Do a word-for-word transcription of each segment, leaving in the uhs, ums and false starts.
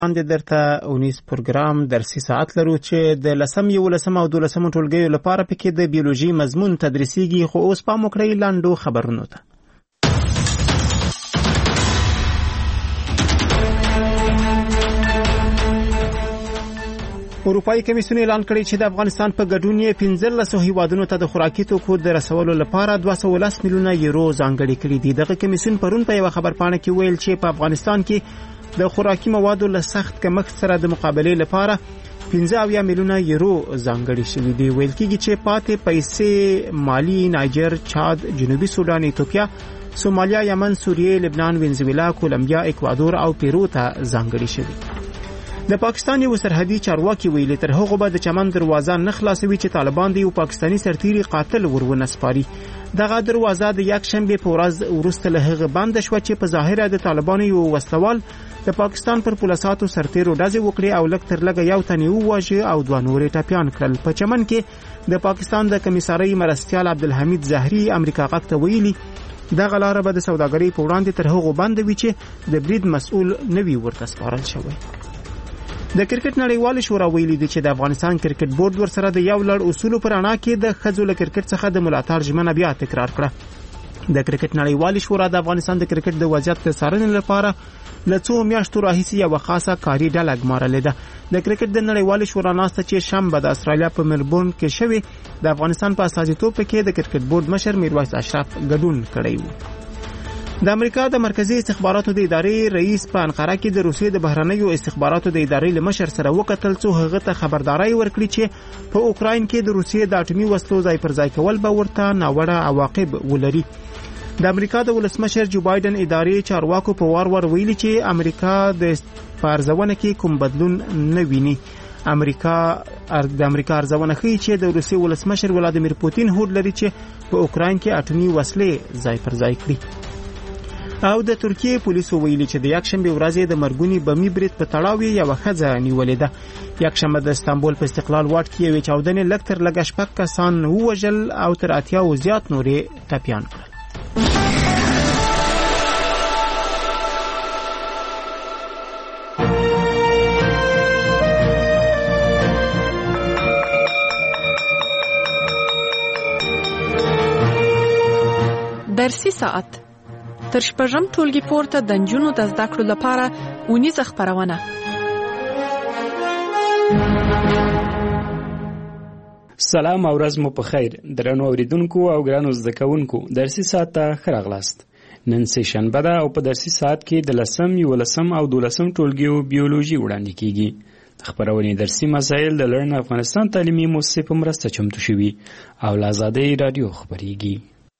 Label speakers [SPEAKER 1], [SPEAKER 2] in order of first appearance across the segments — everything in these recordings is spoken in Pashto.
[SPEAKER 1] باندې درته اونیز پروګرام درسي ساعت لرو چې د لسم یولسم او دولسم ټولګیو لپاره پکې د بیولوژي مضمون تدریسیږي. خو اوس پام وکړئ لاندو خبرونو ته. اروپایي کمیسیون اعلان کړی چې د افغانستان په ګډون یې پنځلس هیوادونو ته د خوراکي توکو د رسولو لپاره دوه سوه ولس میلیونه یورو ځانګړي کړي دي. دغه کمیسیون پرون په یوه خبرپاڼه کې ویل چې په افغانستان کې د خوراکي موادو له سخت کمښت سره د مقابلې لپاره پنځه اویا میلیونه یورو ځانګړي شوي دي. ویل کېږي چې پاتې پیسې مالي، نایجر، چاد، جنوبي سودان، ایتوپیا، سومالیا، یمن، سوریه، لبنان، وینزویلا، کولمبیا، اکوادور او پیرو ته ځانګړي شوي. د پاکستان یو سرحدي چارواکي ویلي تر هغه به د چمن دروازه نه خلاصوي چې طالبان د یو پاکستاني سرتیري قاتل ورونه سپاري. دغه دروازه د یک شنبه په ورځ وروسته له هغه بند شو چې په ظاهره د طالبانو یو وسلوال د پاکستان پر پولیساتو سرتیرو ډزې وکړي او لږ تر لږه یو تن وواژه او دوه نورې ټپیان کړل. په چمن کې د پاکستان د کمیسارۍ مرستیال عبدالحمید زهري امریکا غږ ته ویلي دغه لاره به د سوداګرۍ په وړاندې تر هغو بند وي چې د برید مسؤل نه وي ورته سپارل شوی. د کرکټ نړیوال شورا ویلي دی چې د افغانستان کرکټ بورډ ورسره د یو لړ اصولو پر اړه کې د ښځو له کرکټ څخه د ملاتړ ژمنه بیا تکرار کړه. د کرکټ نړیوال شورا د افغانستان د کرکټ د وضعیت د څارنې لپاره له څو میاشتو راهیسې یوه خاصه کاري ډله ګمارلې ده. د کرکټ د نړیوال شورا ناسته چې شنبه د استرالیا په ملبورن کې شوې د افغانستان په استازیتوب کې د کرکټ بورډ مشر میرویس اشرف ګډون کړی و. د امریکا د مرکزی استخباراتو د ادارې رئیس په انقره کې د روسیې د بهرنیو استخباراتو د ادارې له مشر سره وکتل څو هغه ته خبرداري ورکړي چې په اوکراین کې د روسیې د اټومي وسلو ځای پر ځای کول به ورته ناوړه عواقب ولري. د امریکا د ولسمشر جو بایدن ادارې چارواکو په وار وار ویلي چې امریکا د ارزونه کې کوم بدلون نه ویني. امریکا د امریکا ارزونه ښیي چې د روسیې ولسمشر ولادیمیر پوتین هوډ لري چې په اوکراین کې اټومي وسلې ځای پر ځای کړي. او د ترکیه پولیسو ویلي چې د یک شنبه ورځې د مرګونی بمي برید په تړاو یو ښځه نیولې ده. یک شنبه د استانبول په استقلال واټ کې یو چاودنې لږ تر لږه شپږ کسان ووژل او تر اتیا او زیات نورې ټپیان کړل.
[SPEAKER 2] درسي ساعت تر شپږم ټولګي پورته د نجونو د زده کړو لپاره اونیزه خپرونه.
[SPEAKER 3] سلام او ورځ مو په خیر درنو اوریدونکو او ګرانو زده کوونکو. درسي ساعت ته ښه راغلاست. نن سه شنبه ده او په درسي ساعت کې د لسم، یولسم او دولسم ټولګیو بیولوژي وړاندې کیږي. د خپرونې درسي مسایل د لرن افغانستان تعلیمي مؤسسې په مرسته چمتو شوي او له آزادۍ رادیو خپریږي.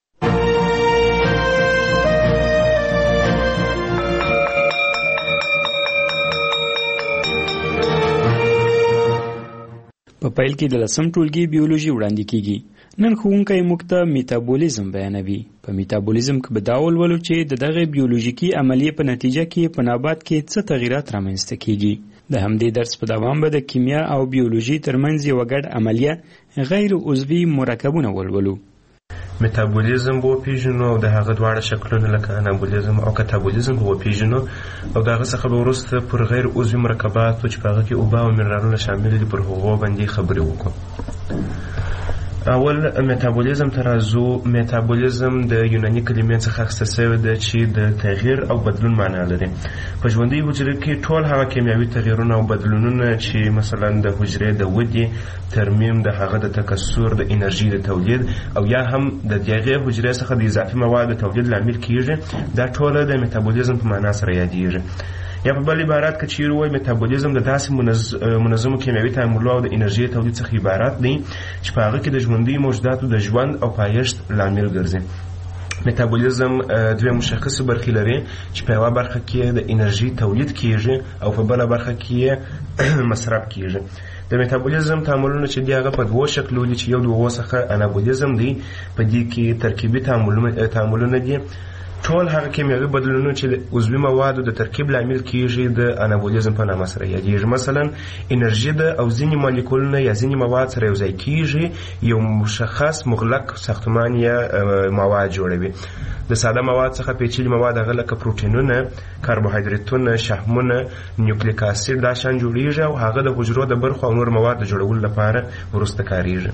[SPEAKER 3] په پیل کې د لسم ټولګي بیولوژي وړاندې کیږي. نن ښوونکی موږ ته میتابولیزم بیانوي. په میتابولیزم کې به دا ولولو چې د دغه بیولوژیکي عملیې په نتیجه کې په نبات کې څه تغیرات رامنځته کیږي. د همدې درس په دوام به د کیمیا او بیولوژي ترمنځ یوه ګډ عملیه غیر عضوي مرکبونه ولولو.
[SPEAKER 4] میتابولیزم به وپیژنو او د هغه دواړه شکلونه لکه انابولیزم او کاتابولیزم به وپیژنو او د هغه څخه به وروسته پر غیر عضوي مرکباتو چې په هغه کې اوبه او منرالونه شامل دي پر هغو باندې خبرې وکړو. اول میتابولیزم ته راځو. میتابولیزم د یوناني کلمې څخه اخیستل شوی ده چې د تغییر او بدلون معنا لري. په ژوندۍ حجره کې ټول هغه کیمیاوي تغییرونه او بدلونونه چې مثلا د حجرې د ودې، ترمیم، د هغه د تکثر، د انرژي د تولید او یا هم د دغه حجرې څخه د اضافي موادو تولید لامل کیږي، دا ټول د میتابولیزم په معنا سره یادېږي. یا په بل عبارت کې چیرې وایي میتابولیزم د داسې منظ... منظمو کیمیاوي تعاملونو او د انرژي تولید څخه عبارت دی چې په هغه کې د ژوندي موجوداتو د ژوند او پایښت لامل ګرځي. میتابولیزم دوه مشخصه برخې لري چې په یوه برخه کې د انرژي تولید کیږي او په بله برخه کې مصرف کیږي. د میتابولیزم تعاملونه چې دی هغه په دوه شکلو دي چې یو د هغو څخه انابولیزم دی. په دې کې ترکیبي تعاملونه دي ټول هغه کیمیاوي بدلونونه چې د عضوي موادو د ترکیب لامل کیږي د انابولیزم په نامه سره یادیږي. مثلا انرژي ده او ځینې مالیکولونه یا ځینې مواد سره یو ځای کیږي، یو مشخص مغلق ساختمان یا مواد جوړوي. د ساده مواد څخه پیچلي مواد هغه لکه پروټینونه، کاربوهایدریتونه، شحمونه، نیوکلیک اسید دا شان جوړیږي او هغه د حجرو د برخو او نور مواد د جوړولو لپاره وروسته کاریږي.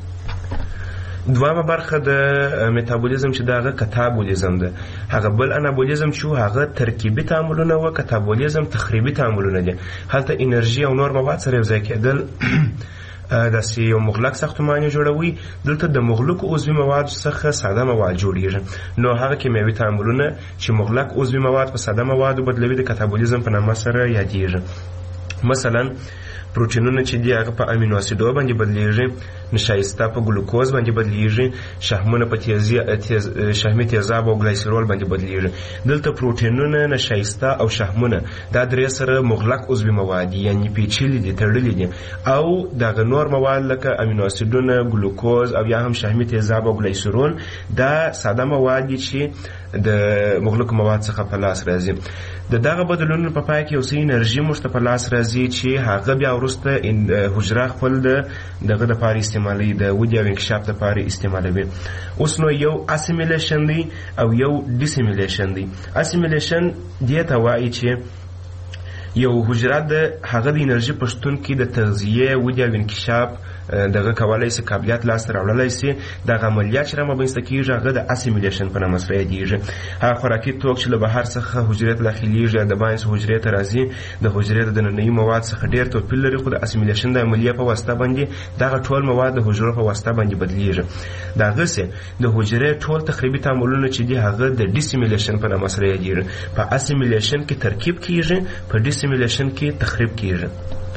[SPEAKER 4] دوامه برخه د میتابولیزم چې دغه کتابولیزم ده. هغه بل انابولیزم چې هغه ترکیبي تعاملونه او کتابولیزم تخریبي تعاملونه دي. هلته انرژي او نور مواد سره یوځای کېدل داسې یو مغلق ساختمان جوړوي. دلته د مغلق عضوي مواد څخه ساده مواد جوړیږي. نو هغه کیمیاوي تعاملونه چې مغلق عضوي مواد په ساده موادو بدلوي د کتابولیزم په نامه سره یادیږي. مثلا پروټینونه چې دی هغه په امینو اسیدو باندې بدلیږي، نشایسته په ګلوکوز باندې بدلیږي، شحمونه په تیزی تیز شحمي تیزاب او ګلایسرول باندې بدلیږي. دلته پروټینونه، نشایسته او شحمونه دا درې سره مغلق عضوي مواد یعنی پیچلي دي، تړلي دي، او دغه نور مواد لکه امینو اسیدونه، ګلوکوز او یا هم شحمي تیزاب او ګلایسرول دا ساده مواد دي چې د مغلق مواد څخه په لاس راځي. د دغه بدلونونو په پای کې یو څه انرژي موږ ته په لاس راځي چې هغه بیا وروسته حجره خپل د دغه دپاره استعمالوي، د ودې او انکشاف دپاره استعمالوي. اوس نو یو اسیمیلیشن دی او یو ډیسیمیلیشن دی. اسیمیلیشن دې ته وایي چې یو حجره د هغه د انرژي په شتون کې د تغذیې، ودې او انکشاف دغه کولای شي قابلیت لاسته راوړلی شي. دغه عملیات چې رامنځته کېږي هغه د اسیمیلیشن په نامه سره یادیږي. هغه خوراکي توک چې له بهر څخه حجرې ته داخلیږي، د باندې حجرې ته راځي، د حجرې د دننني مواد څخه ډېر توپیر لري، خو د اسیمیلیشن د عملیې په واسطه باندې دغه ټول مواد د حجرو په واسطه باندې بدلیږي. دغسې د حجرې ټول تخریبي تعاملونه چې دي هغه د ډیسیمیلیشن په نامه سره یادیږي. په اسیمیلیشن کې ترکیب کېږي، په ډیسیمیلیشن کې تخریب کېږي.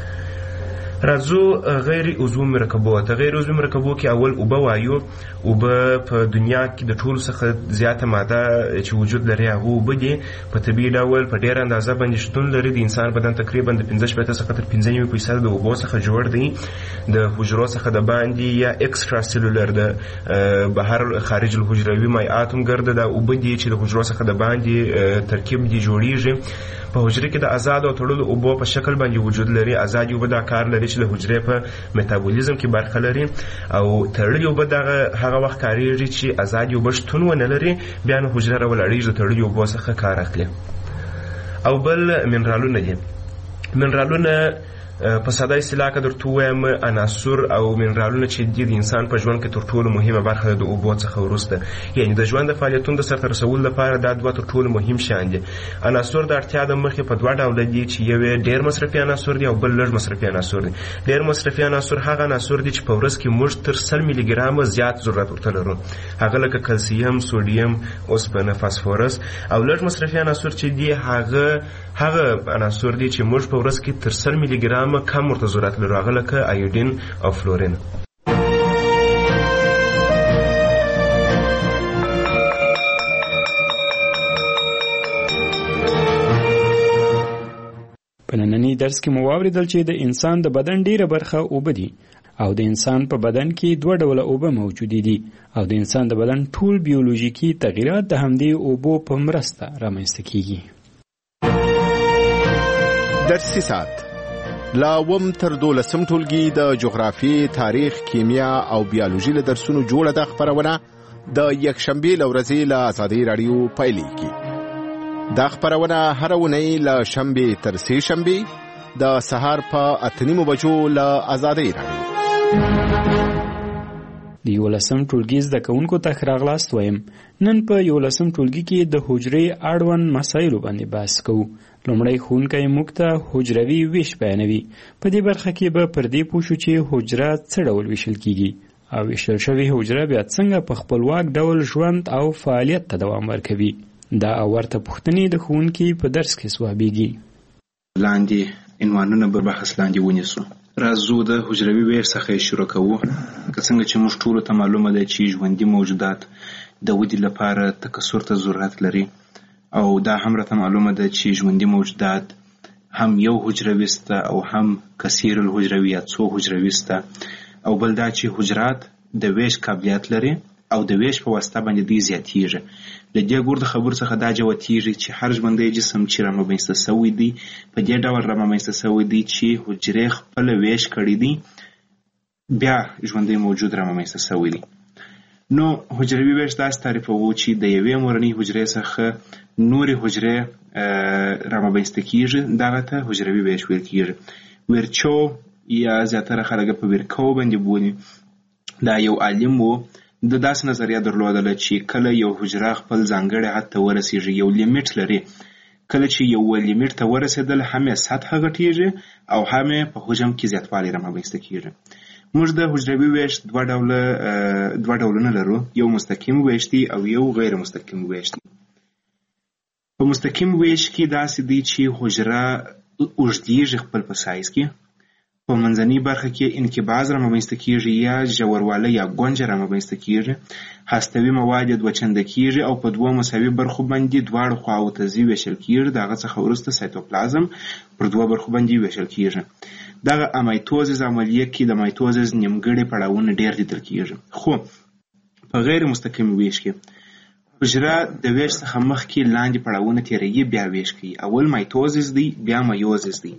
[SPEAKER 4] راځو غیر عضوي مرکبات. غیر عضوي مرکبات کې اول اوبه وایو. اوبه په دنیا کې د ټولو څخه زیاته ماده چې وجود لري هغه اوبه دي. په طبیعي ډول په ډېره اندازه باندې شتون لري. د انسان بدن تقریبا د پنځه شپېته څخه تر پنځه نیم فیصد د اوبو څخه جوړ دی. د حجرو څخه د باندې یا اکسترا سیلولر د بهر خارج الحجروي مایعات هم ګرده د اوبه دي چې د حجرو څخه د باندې ترکیب دي جوړیږي. په حجره کې د آزاد او تړلو اوبو په شکل باندې وجود لري. آزاد اوبه دا کار لري چې د حجرې په میتابولیزم کې برخه لري، او تړلې اوبه دغه هغه وخت کاریږي چې آزاد اوبه شتون ونه لري، بیا نو حجره راولاړېږي د تړلې اوبو څخه کار اخلي. او بل منرالونه دي. منرالونه په ساده اصطلاح کې درته ووایم عناصر او منرالونه چې دي د انسان په ژوند کې تر ټولو مهمه برخه ده د اوبو څخه وروسته. یعنې د ژوند د فعالیتونو د سرته رسولو لپاره دا دوه تر ټولو مهم شیان دي. عناصر د اړتیا د مخې په دوه ډوله دي چې یو یې ډېر مصرفي عناصر دي او بل لږ مصرفي عناصر دي. ډېر مصرفي عناصر هغه عناصر دي چې په ورځ کې موږ تر سل ملي ګرامه زیات ضرورت ورته لرو، هغه لکه کلسیم، سوډیم، اوسپنه، فاسفورس. او لږ مصرفي عناصر چې دي هغه هغه عناصر دي چې موږ په ورځ کې تر سل ملي ګرامه کم ورته ضرورت لرو، هغه لکه ایودین او فلورین.
[SPEAKER 3] په ننني درس کې مو واورېدل چې د انسان د بدن ډیره برخه اوبه دي او د انسان په بدن کې دوه ډوله اوبه موجودې دي او د انسان د بدن ټول بیولوژیکي تغییرات د همدې اوبو په مرسته رامنځته کیږي.
[SPEAKER 5] درسي ساعت لا وم تر دولسم ټولګي د جغرافي، تاریخ، کیمیا او بیولوژي له درسونو جوړه ده خبرونه د یکشنبې له ورځې له آزادۍ راډیو پیلېږي. دا خبرونه هره اونۍ له شنبې تر سې شنبې د سهار په اته نیمو بجو له آزادۍ راډیو.
[SPEAKER 3] د یولسم ټولګي زده کوونکو ته ښه راغلاست وایم. نن په یولسم ټولګي کې د حجرې اړوند مسایلو باندې بحث کوو. لومړی ښوونکی موږ ته حجروي ویش بیانوي. په دې برخه کې به پر دې پوه شو چې حجره څه ډول ویشل کیږي او ویشل شوې حجره بیا څنګه په خپلواک ډول ژوند او فعالیت ته دوام ورکوي. دا او ورته پوښتنې د ښوونکي په درس کې ځوابیږي.
[SPEAKER 6] لاندې عنوانونه به بحث لاندې ونیسو. راځو د حجروي ویش څخه شروع کوو. که څنګه چې موږ ټولو ته معلومه ده چې ژوندي موجودات د ودې لپاره تکثر ته ضرورت لري، او دا هم راته معلومه ده چې ژوندي موجودات هم یو حجروي سته او هم کثیر الحجروي یا څو حجروي سته، او بل دا چې حجرات د ویش قابلیت لري او د ویش په واسطه باندې دوی زیاتیږي. د دې ګور د خبرو څخه دا جوتیږي چې هر ژوندی جسم چې رامنځته سوی دی په دې ډول رامنځته سوی دی چې حجرې خپل ویش کړی دی بیا ژوندی موجود رامنځته سوی دی. نو حجروي ویش داسې تعریفوو چې د یوې مورنۍ حجرې څخه نورې حجرې رامنځته کیږي، دغه ته حجروي ویش ویل کیږي. ویرچو یا زیاتره خلک په ویرکو باندې بولي. دا یو عالم و، د داسې نظریه درلودله چې کله یو حجره خپل ځانګړي حد ته ورسیږي، یو لیمیټ لري، کله چې یو لیمیټ ته ورسېدل هم یې سطحه غټیږي او هم یې په حجم کې زیاتوالی رامنځته کیږي. موږ د حجروي ویش دوه ډوله دوه ډولونه لرو، یو مستقیم ویش دی او یو غیر مستقیم ویش دی. په مستقیم ویش کې داسې دی چې حجره اوږدیږي خپل په سایز کې، په منځنۍ برخه کې انقباض رامنځته کیږي یا ژوروالی یا ګونجه رامنځته کیږي، هستوي مواد یې دوه چنده کیږي او په دوه مساوي برخو باندې دواړو خواوو ته ځي ویشل کیږي. د هغه څخه وروسته سایتوپلازم پر دوه برخو باندې ویشل کیږي. دغه امایتوزیس عملیه کې د مایتوزیس نیمګړي پړاوونه ډیر لیدل کیږي. خو په غیر مستقیم ویش کې حجره د ویش څخه مخکې لاندې پړاوونه تیروي، بیا ویش کوي. اول مایتوزیس دی، بیا مایوزیس دی.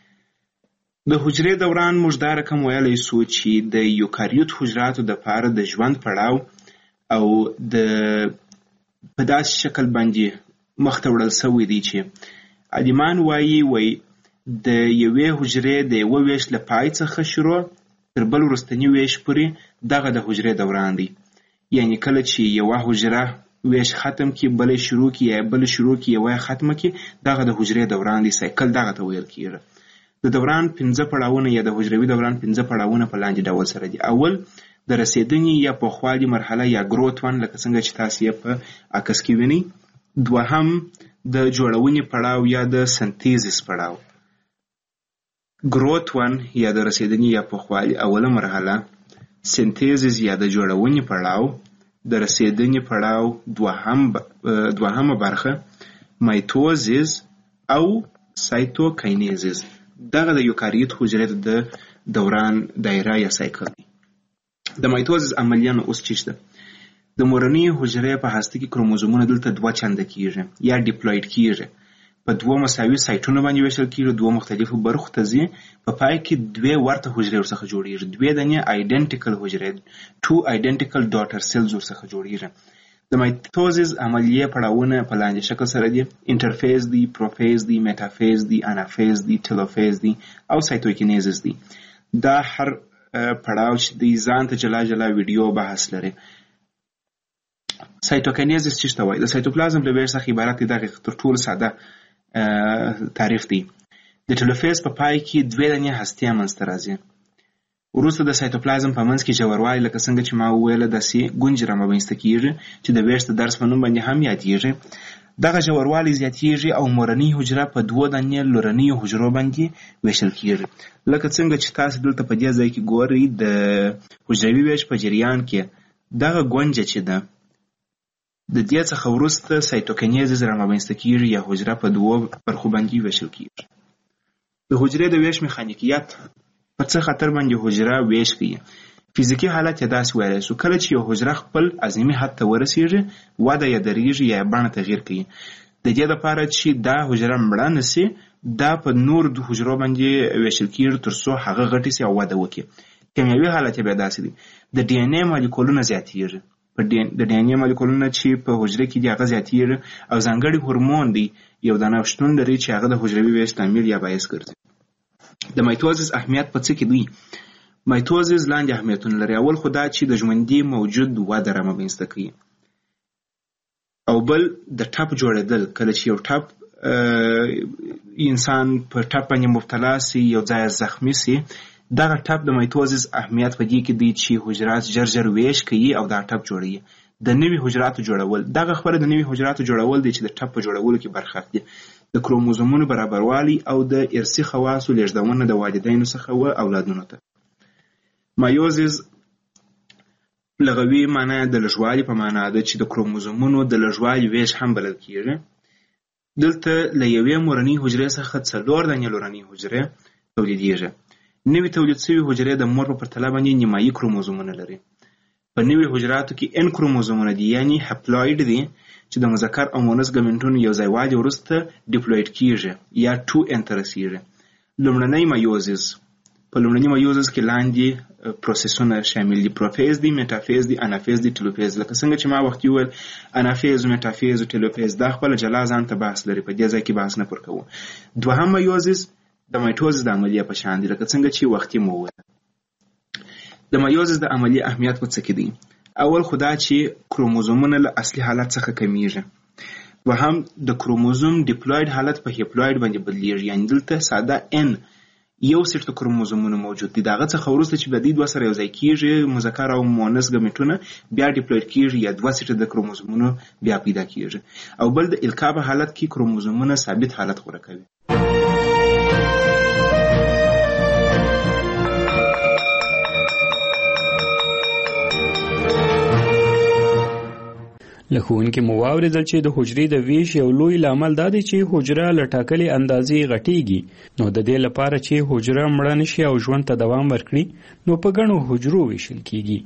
[SPEAKER 6] د حجرې دوران موږ دا رقم ویلی سو چې د یوکاریوت حجراتو دپاره د ژوند پړاو او د په داسې شکل باندې مخته وړل سوی دی چې عالمان وایي وایي د یوې حجرې د یوه ویش له پای څخه شروع تر بل وروستني ویش پورې دغه د حجرې دوران دی. یعنی کله چې یوه حجره ویش ختم کی، بلې شروع کی، یا بلې شروع کی، یوه ختمه کی، دغه د حجرې دوران دی. سایکل دغه ته ویل کیږي. د دوران پنځه پړاوونه یا د حجروي دوران پنځه پړاوونه په لاندې ډول سره دي. اول د رسیدنې یا پوخوالي مرحله یا ګروت ون، لکه څنګه چې تاسو یې په عکس کې وینئ. دوهم د جوړونې پړاو یا د سنتیزیس پړاو. ګروت ون یا د رسیدنې یا پوخوالي اوله مرحله، سنتیزیس یا د جوړونې پړاو، د رسیدنې پړاو دوهم دوهمه برخه، مایتوزیس او سایتوکاینیزیس. دغه د یوکاریوت حجرې د دوران دایره یا سایکل دی. د مایتوزیس عملیه نو اوس چی شته؟ د مورنۍ حجرې په هسته کې کروموزومونه دلته دوه چنده کیږي یا ډیپلوید کیږي، په دوه مساوي سایټونو باندې ویشل کیږي، دوه مختلفو برخو ته ځي، په پای کې دوه ورته حجرې ورڅخه جوړیږي، دوه دانې آیډنټیکل حجرې، ټو آیډنټیکل ډاټر سیلز ورڅخه جوړیږي. د مایتوزیس عملیه پړاوونه په لاندې شکل سره دي: انټرفیز دی، پروفیز دی، میټافیز دی، انافیز دی، ټیلوفیز دی او سایتوکینیزیس دی. دا هر پړاو چې دی ځان ته جلا جلا ویډیو بحث لري. سایتوکینیزیس څه ته وایي؟ د سایتوپلازم له ویش څخه عبارت دی. دغه تر ټولو ساده تعریف دی. د ټیلوفیز په پای کې دوه دانې هستې منځته راځي. وروسته د سایتوپلازم په منځ کې ژوروالی، لکه څنګه چې ما وویله، داسې ګونجې رامنځته کیږي چې د ویش د درس په نوم باندې هم یادیږي. دغه ژوروالی زیاتیږي او مورنۍ حجره په دوه دانې لورنیو حجرو باندې ویشل کیږي. لکه څنګه چې تاسو دلته په دې ځای کې ګورئ، د حجروي ویش په جریان کې دغه ګونجه چې ده د دې څخه وروسته سایتوکینیزیس رامنځته کیږي یا حجره په دوه برخو باندې ویشل کیږي. د حجرې د ویش میخانیکیت په څه خاطر باندې حجره ویش کوي؟ فزیکي حالت یې داسې ویلی سو: کله چې یو حجره خپل اعظمي حد ته ورسیږي، وده یې درېږي یا بڼه تغییر کوي. د دې لپاره چې دا حجره مړه نسي، دا په نور د حجرو باندې ویشل کیږي تر څو هغه غټې سي او وده وکړي. کیمیاوي حالت یې بیا داسې دی: د ډي ان اې مالیکولونه زیاتیږي. په د ډي ان اې مالیکولونه چې په حجره کې دي هغه زیاتیږي او ځانګړي هورمون دی یو دانه شتون لري چې هغه د حجروي ویش لامل یا باعث ګرځي. د مایتوزیس اهمیت په څه کې دی؟ مایتوزیس لاندې اهمیتونه لري. اول خو دا چې د ژوندي موجود وده رامنځته کوي، او بل د ټپ جوړېدل. کله چې یو ټپ انسان په ټپ باندې مبتلا سي، یو ځای زخمي سي، دغه ټپ د مایتوزیس اهمیت په دې کې دی چې حجرات ژر ژر ویش کوي او دا ټپ جوړوي. د نوي حجراتو جوړول، دغه خبره د نوي حجراتو جوړول دی چې د ټپ په جوړولو کې برخه اخلي. د کروموزومونو برابروالی او د ارثي خواصو لیږدونه د والدینو څخه و اولادونو ته. مایوزیس لغوي معنی د لږوالي په معنا ده چې د کروموزومونو د لږوالي ویش هم بلل کیږي. دلته له یوې مورنۍ حجرې څخه څلور دانې لورنۍ حجرې تولیدیږي. نوي تولید شوي حجرې د مور په پرتله باندې نیمایي کروموزومونه لري. په نوي حجراتو کې ان کروموزومونه دي یعنی هپلوید دي چې د مذکر او مؤنث ګمنټونو یو ځای والي وروسته ډیپلوید کیږي یا ټو ان ته رسیږي. لومړنی میوزیس په لومړني میوزیس کې لاندې پروسسونه شامل دي: پروفیز دي، میټافیز دي، انافیز دي، ټیلوفیز. لکه څنګه چې ما وخت ویل انافیز، میټافیز او ټیلوفیز دا خپل جلا ځان ته بحث لري، په دې ځای کې بحث نه پر کوو. دوهم میوزیس د میټوزیس د عملیې په شان دي، لکه څنګه چې وختي مو وویل. د میوزیس د عملیې اهمیت په څه کې دی؟ اول خو دا چې کروموزومونه له اصلي حالت څخه کمیږي. دوهم د کروموزوم ډیپلوید حالت په هپلوید باندې بدلیږي، یعنی دلته ساده ان یو سیټ د کروموزومونو موجود دي، دغه څخه وروسته چې د دې دوه سره یو ځای کیږي مذکر او مؤنث ګمټونه بیا ډیپلوید کیږي یا دوه سیټ د کروموزومونو بیا پیدا کیږي. او بل د القا په حالت کې کروموزومونه ثابت حالت غوره کوي.
[SPEAKER 3] له ښوونکي مو واورېدل چې د حجرې د ویش یو لوی لامل دا دی چې حجره له ټاکلې اندازې غټېږي. نو د دې لپاره چې حجره مړه نشي او ژوند ته دوام ورکړي نو په ګڼو حجرو ویشل کیږي.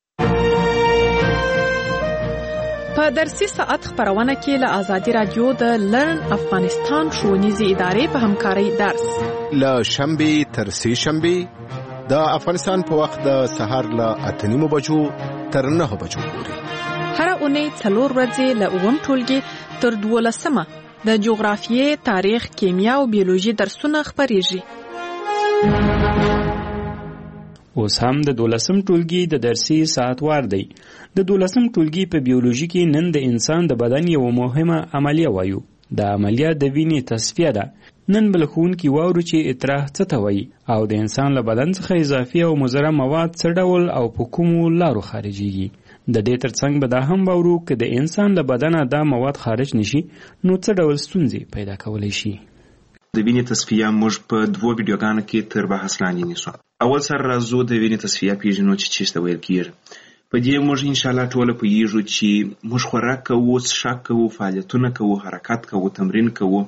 [SPEAKER 2] په درسي ساعت خپرونه کې له آزادي رادیو د لرن افغانستان ښوونیزې ادارې په همکارۍ درس
[SPEAKER 5] له شنبې تر سې شنبې د افغانستان په وخت د سهار له اته نیمو بجو تر نهو بجو پورې.
[SPEAKER 2] هر اونۍ څلور ورځې له اووم ټولګي تر دولسمه د جغرافیې، تاریخ، کیمیا او بیولوژي درسونه خپریږي.
[SPEAKER 3] اوس هم د دولسم ټولګي د درسي ساعت وار دی. د دولسم ټولګي په بیولوژي کې نن د انسان د بدن یو مهمه عملیه وایو. د عملیه د وینې تصفیه ده. نن بل ښوونکي واورو چې اطراح څه ته وایي او د انسان له بدن څخه اضافي او مضره مواد څه ډول او په کومو لارو خارجيږي. د دې ترڅنګ به دا هم واورو که د انسان له بدنه دا مواد خارج نشي نو څه ډول ستونزې پیدا کولی شي.
[SPEAKER 6] د وینې تصفیه موږ په دوو ویډیوګانو کې تر بحث لاندې نیسو. اول سر راځو د وینې تصفیه پیژنو چې څه ته ویل کیږي. په دې موږ ان شاء الله ټول پوهیږو چې موږ خوراک کوو، څښاک کوو، فعالیتونه کوو، حرکت کوو، تمرین کوو.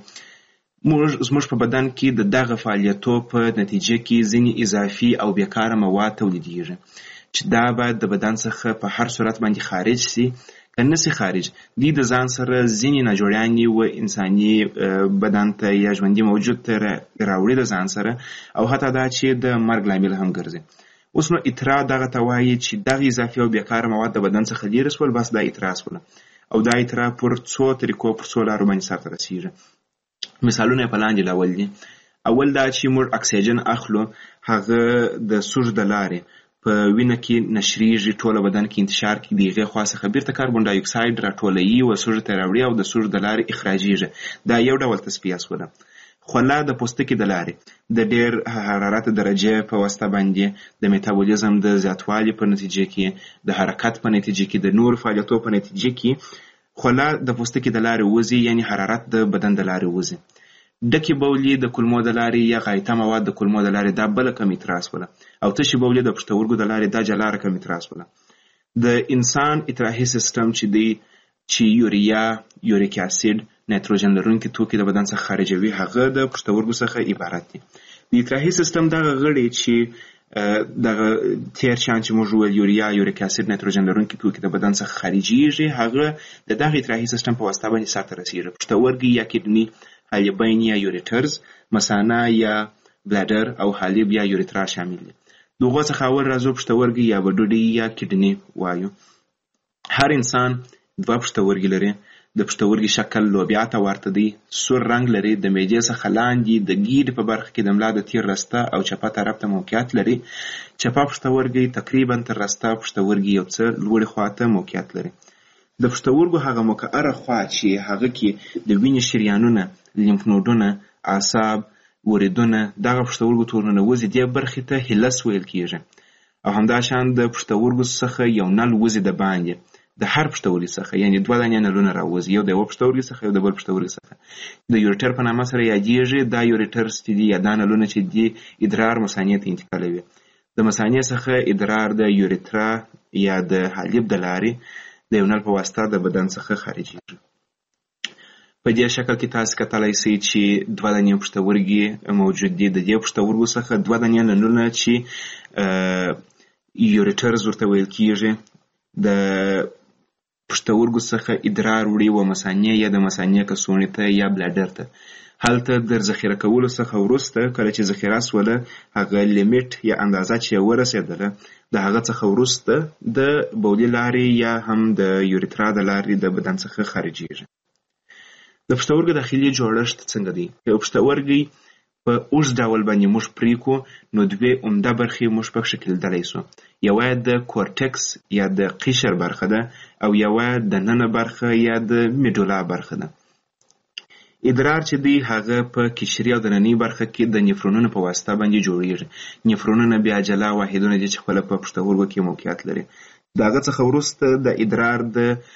[SPEAKER 6] موږ زموږ په بدن کې د دغه فعالیتو په نتیجه کې ځینې اضافي او بیکاره مواد تولیدیږي چې دا باید د بدن څخه په هر صورت باندې خارج سي. که نه سي خارج دي د ځان سره ځینې ناجوړیانې و انساني بدن ته یا ژوندي موجود ته راوړي د ځان سره او حتی دا چې د مرګ لامل هم ګرځي. اوس نو اطراح دغه ته وایي چې دغه اضافي او بیکاره مواد د بدن څخه لیرې سول، بس دا اطراح سول او دا اطراح پر څو طریقو پر څو لارو باندې سرته رسیږي. مثالونه یې په لاندې ډول دي. اول دا چې موږ اکسیجن اخلو، هغه د سوژ د لارې په وینه کې نشریږي، ټوله بدن کې انتشار کې د هغې خوا څخه بیرته کاربن ډای اکساید راټولوي او سوژې ته راوړي او د سوژ د لارې اخراجیږي. دا یو ډول تصفیه سوله. خوله د پوستکي د لارې د ډېر حرارت درجې په واسطه باندې د میتابولیزم د زیاتوالي په نتیجه کې، د حرکت په نتیجه کې، د نور فعالیتو په نتیجه کې خوله د پوستکي د لارې وځي، یعنی حرارت د بدن د لارې وځي. ډکې بولې د کولمو د لارې یا غایطه مواد د کولمو د لارې دا بله کم اطراح سوله او تشې بولې د پښتورګو د لارې دا جلا رقم اطراح سوله. د انسان اطراحي سیستم چې دی چې یوریا، یوریک اسید، نایتروجن لرونکي توکي د بدن څخه خارجوي هغه د پښتورګو څخه عبارت دي. د اطراحي سیستم دغه غړي چې دغه تیر شان چې موږ ویل یوریا، یوریک اسید، نایتروجن لرونکي توکي د بدن څخه خارجيږي هغه د دغه اطراحي سیستم په واسطه باندې سرته رسیږي. پښتورګي یا کډني، حالبین یا یوریټرز، مثانه یا بلادر او حالب یا یوریترا شامل دي. دغه څخه اول راځو پښتورګي یا وډوډي یا کډني وایو. هر انسان دوه پښتورګي لري. د پښتورګي شکل لوبیا ته ورته دی، سور رنگ لري، د معدې څخه لاندې د ګیډې په برخه کې د ملا د تیر رسته او چپه طرف ته موقعیت لري. چپه پښتورګي تقریبا تر رسته پښتورګي یو څه لوړې خواته موقعیت لري. د پښتورګو هغه مقعره خوا چې هغه کې د وینې شریانونه، لیمف نودونه، اعصاب، وریدونه دغه پښتورګو تورونه وځي، دې برخې ته هیلس ویل کیږي. او همداشان د پښتورګو څخه یو نل وځي د باندې د هر پښتورګي څخه، یعنی دوه دانې نلونه راوځي، یو د یو پښتورګي څخه یو د بل پښتورګي څخه. د یوریټر په نامه سره یادیږي. دا یوریټر چې دي یا دا نلونه چې دي ادرار مثانې ته انتقالوي. د مثانې څخه ادرار د یوریترا یا د حالب د لارې د یو نل په واسطه د بدن څخه خارجيږي. په دې شکل کې تاسو کتلای شئ چې دوه دانې پښتورګي موجود دي. د دې پښتورګو څخه دوه دانې نلونه چې یوریټرز ورته ویل کیږي د پښتورګو څخه ادرار وړي و مثانې یا د مثانې کڅوړې ته یا بلاډر ته. هلته د ذخیره کولو څخه وروسته کله چې ذخیره سوله هغه لیمیټ یا اندازه چې ورسېدله د هغه څخه وروسته د بولي لارې یا هم د یوریترا د لارې د بدن څخه خارجېږي. د پښتورګو داخلي جوړښت څنګه دی؟ یو پښتورګی په اوږد ډول باندې موږ پرې کړو نو دوې عمده برخې موږ پکښې کېدلی سو. یوه د کورټکس یا د قشر برخه ده او یوه د ننه برخه یا د میډولا برخه ده. ادرار چې دی هغه په قشري او د نننۍ برخه کې د نفرونونو په واسطه باندې جوړیږي. نفرونونه بیا جلا واحدونه دي چې خپله په پښتورګو کې موقعیت لري. د هغه څخه وروسته د ادرار د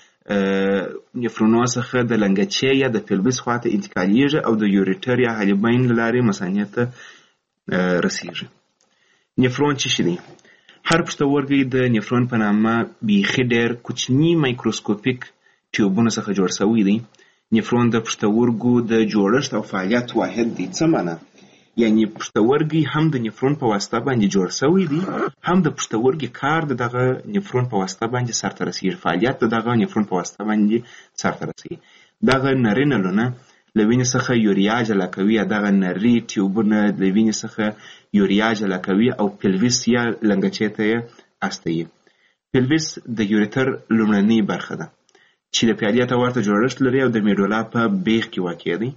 [SPEAKER 6] نفرونو څخه د لنګچې یا د پلویس خواته انتقالیږي او د یوریټر یا حالبین له لارې مثانې ته رسیږي. نفرون څه شی دی؟ هر پښتورګی د نفرون په نامه بیخي ډېر کوچني مایکروسکوپیک ټیوبونو څخه جوړ شوی دی. نفرون د پښتورګو د جوړښت او فعالیت واحد دی. څه معنی؟ یعنی پښتورګي هم د نفرون په واسطه باندې جوړ شوی دی، هم د پښتورګي کار د دغه نفرون په واسطه باندې سرته رسیږي، فعالیت د دغه نفرون په واسطه باندې سرته رسیږي. دغه نري نلونه له وینې څخه یوریا جلا کوي، یا دغه نري ټیوبونه له وینې څخه یوریا جلا کوي او پلویس یا لنګچې ته یې استوي. پلویس د یوریتر لومړنۍ برخه ده چې د پیالې ته ورته جوړښت لري او د میډولا په بیخ کې واقع دی.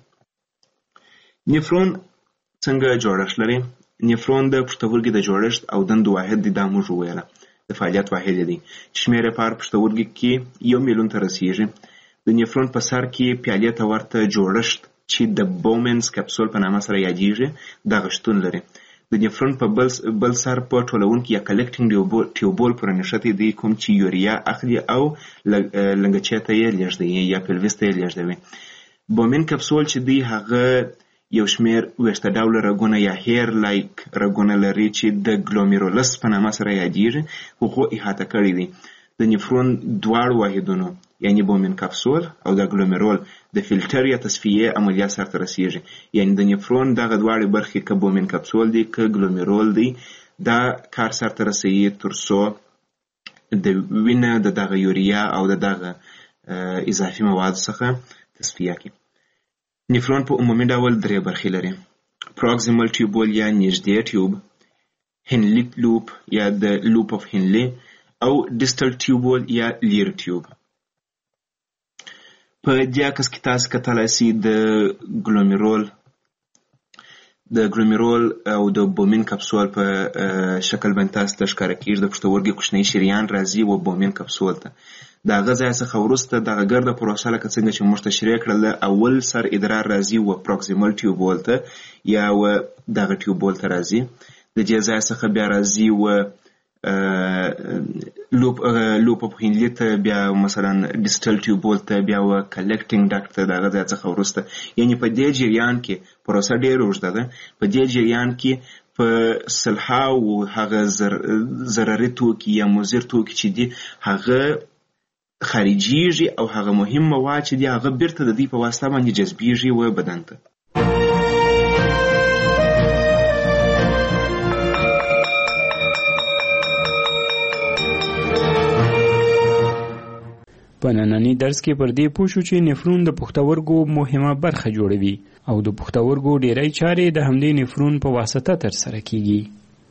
[SPEAKER 6] نفرون څنګه جوړښت لري؟ نفرون د پښتورګي د جوړښت او دندو واحد دی. دا موږ وویله د فعالیت واحد دی. شمېر یې په هر پښتورګي کې یو میلیون ته رسیږي. د نفرون په سر کې پیالې ته ورته جوړښت چې د بومنز کپسول په نامه سره یادیږي دغه شتون لري. د نفرون په بل بل سر په ټولونکي یا کلکټینګ ټیوبول پورې نښتي دی، کوم چې یوریا اخلي او لنګچې ته یې لیږدوي یا پلویس ته یې لیږدوي. بومن کپسول چې دی هغه یو شمېر ویښته ډوله رګونه یا هیر لایک رګونه لري چې د ګلومیرولس په نامه سره یادیږي. هغو احاطه کړي دي. د نفرون دواړو واحدونو یعنی بومن کپسول او د ګلومیرول د فلټر یا تصفیې عملیات سرته رسیږي. یعنی د نفرون دغه دواړې برخې که بومن کپسول دی که ګلومیرول دی دا کار سرته رسوي تر څو د وینه د دغه یوریا او د دغه اضافي موادو څخه تصفیه کړي. نفرون په عمومي ډول درې برخې لري: پروکسیمل ټیوبول یا نږدې ټیوب، هنلي لوپ یا د لوپ اف هنلي، او ډیسټل ټیوبول یا لیر ټیوب. په دې عکس کې تاسو کتلی سئ د ګلومیرول د ګلومیرول او د بومن کپسول په شکل باندې تاسو ته ښکاره کېږي. د پښتورګي کوچنی شریان راځي و بومن کپسول ته. د هغه ځای څخه وروسته دغه ګرده پروسه لکه څنګه چې موږ تشریح کړله، اول سر ادرار راځي و پروکسیمل ټیوبول ته یا و دغه ټیوبول ته راځي. د دې ځای څخه بیا راځي و لوپ لوپ اف هنلي ته، بیا مثلا ډیسټل ټیوبول ته، بیا و کلکټینګ ډاکټ ته. دغه ځای څخه وروسته یعنی په دې جریان کې پروسه ډېره اوږده ده. په دې جریان کې په سلهاوو هغه ضرري توکي یا مضر توکي چې دي هغه خارجيږي او هغه مهم مواد چې دي هغه بیرته د دې په واسطه باندې جذبیږي و بدن ته.
[SPEAKER 3] په ننني درس کې پر دې پوه شو چې نفرون د پښتورګو مهمه برخه جوړوي او د پښتورګو ډېری چارې د همدې نفرون په واسطه ترسره کیږي.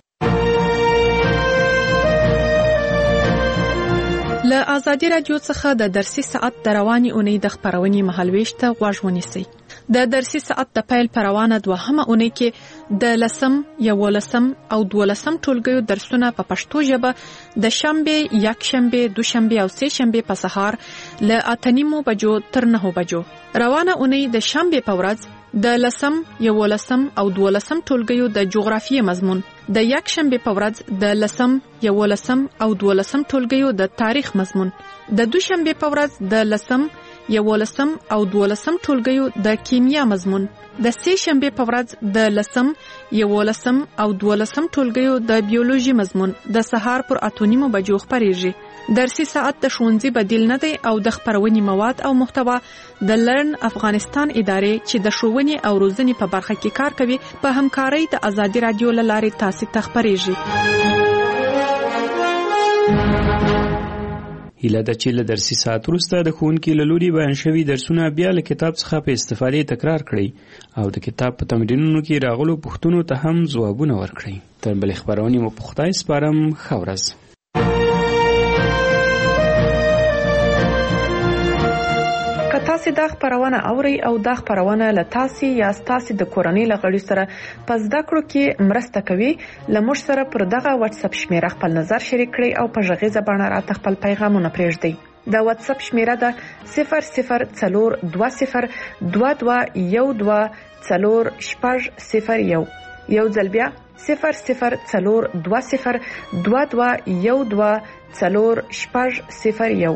[SPEAKER 2] له ازادي راډیو څخه د درسي ساعت د رواني اونۍ د خبرونې مهالويش ته غوږ ونیسئ. د درسي ساعت د پیل پر روانه دوهمه اونۍ کې د لسم، یولسم او دولسم ټولګیو درسونه په پښتو ژبه د شنبه، یکشنبه، دوشنبه او سه شنبه په سهار له اته نیمو بجو تر نهو بجو. روانه اونۍ د شنبه په ورځ د لسم، یولسم او دولسم ټولګیو د جغرافیې مضمون، د یکشنبه په ورځ د لسم، یولسم او دولسم ټولګیو د تاریخ مضمون، د دوشنبه په ورځ د لسم، یولسم او دولسم ټولګیو د کیمیا مضمون، د سه شنبه په ورځ د لسم، یولسم او دولسم ټولګیو د بیولوژي مضمون د سهار پر اته نیمو بجو خبرېږي. درسي ساعت د ښوونځي بدیل نه دی او د خبرونې مواد او محتوا د لرن افغانستان ادارې چې د ښوونې او روزنې په برخه کې کار کوي په همکارۍ د ازادي راډیو له لارې تاسو ته خبرېږي.
[SPEAKER 3] هیله ده چې له درسي ساعت وروسته د ښوونکي له لوري بیان شوي درسونه بیا له کتاب څخه په استفادې تکرار کړئ او د کتاب په تمرینونو کې راغلو پوښتنو ته هم ځوابونه ورکړئ. تر بلې خپرونې مو په خدای سپارم. ښه ورځ.
[SPEAKER 2] که تاسو دا خبرونه اورئ او دا خبرونه له تاسو یا تاسو د کورنۍ لغړي سره پس دا کړو کې مرسته کوي، لمر سره پر دغه واتس اپ شمیره خپل نظر شریک کړئ او په ژغې زبانه را خپل پیغامونه پرېږدئ. دا واتس اپ شمیره ده صفر صفر څلور دوه صفر دوه دوه یو دوه څلور شپږ صفر یو. یو ځل بیا صفر صفر څلور دوه صفر دوه دوه یو دوه څلور شپږ صفر یو.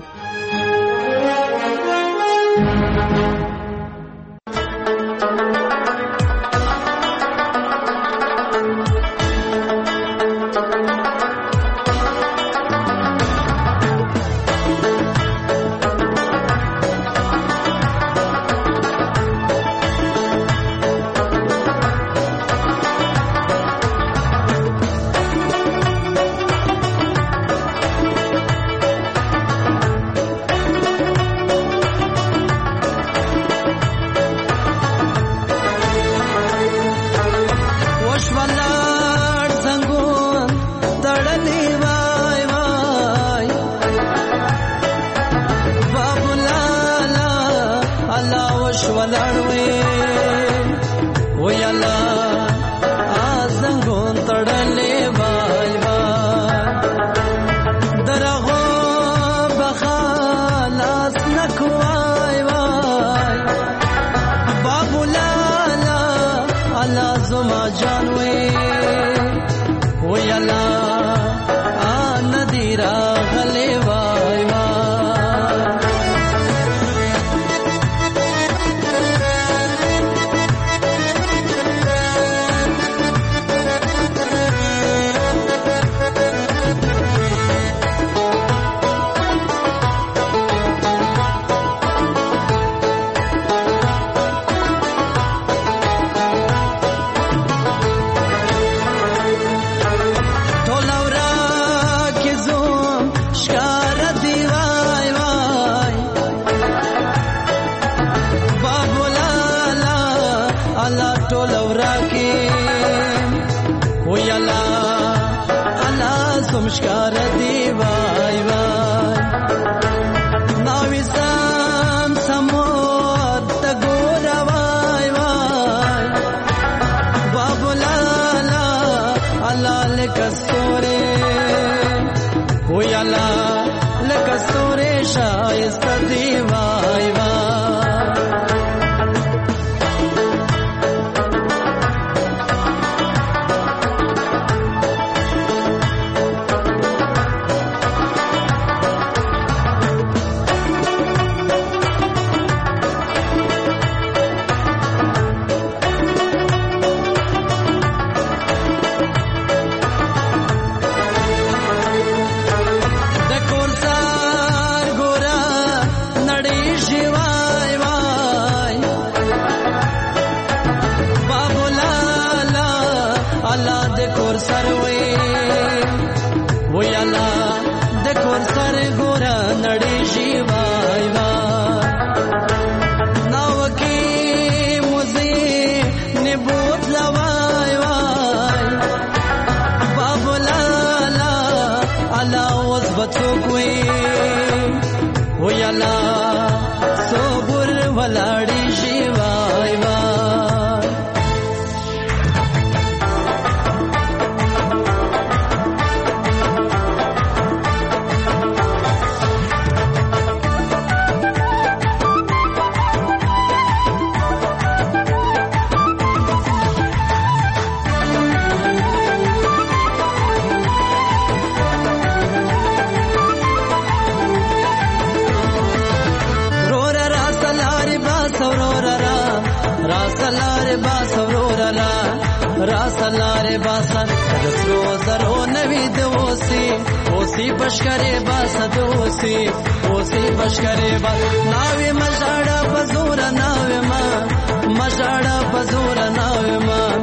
[SPEAKER 7] سلاره باسا دسرو زرو نوی دوسی اوسی بشکره باسا دوسی اوسی بشکره باس ناوی مجاڑا بزور ناوی ما مجاڑا بزور ناوی ما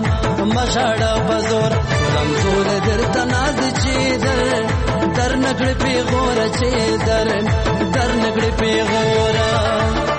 [SPEAKER 7] مشاړه بزور لم زور درته ناز چې در در نګړې پیغور چې در در نګړې پیغور